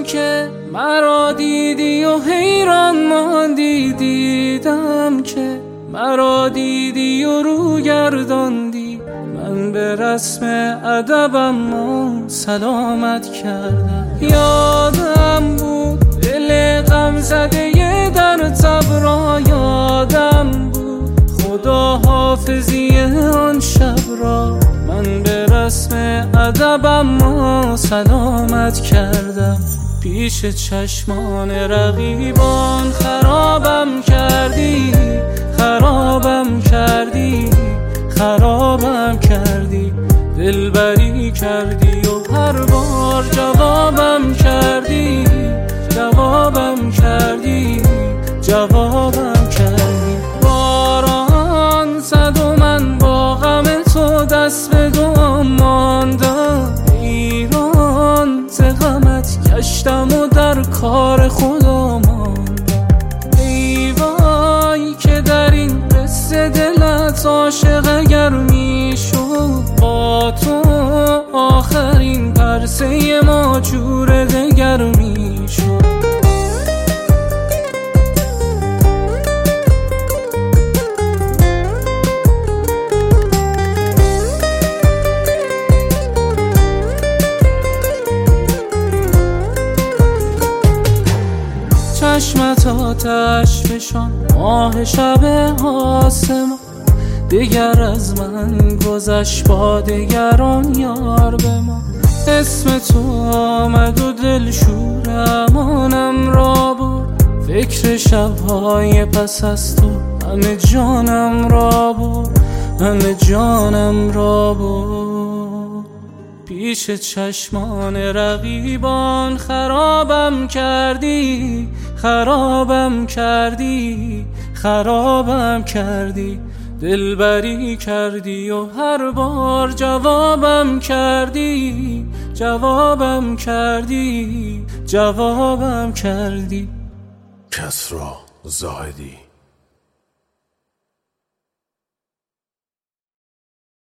دیدم که مرا دیدی و حیران ماندی، دیدم که مرا دیدی و رو گرداندی. من به رسم ادبم و سلامت کردم. یادم بود دل غم زده در تب یادم بود خدا حافظی آن شب را. من به رسم ادبم و سلامت کردم. پیش چشمان رقیبان خرابم کردی، خرابم کردی، خرابم کردی. دلبری کردی و هر بار جوابم کردی، جوابم کردی، جوابم کردی. باران زد و من با غم تو دست به دعا ماندم. ایران ز غمت گشتم و در کار خدا ماندم. ای وای که در این قصه دلت عاشق اگر میشد، با تو آخرین پرسه ما جور دگر میشد. چشمت آتش فشان ماه شب آسمان، دیگر از من گذشت با دگران یار به ما. اسم تو آمد و دل شور امانم را برد، فکر شبهای پس از تو همه جانم را برد، همه جانم را برد. پیش چشمان رقیبان خرابم کردی، خرابم کردی، خرابم کردی. دلبری کردی و هر بار جوابم کردی، جوابم کردی، جوابم کردی. کسری زاهدی.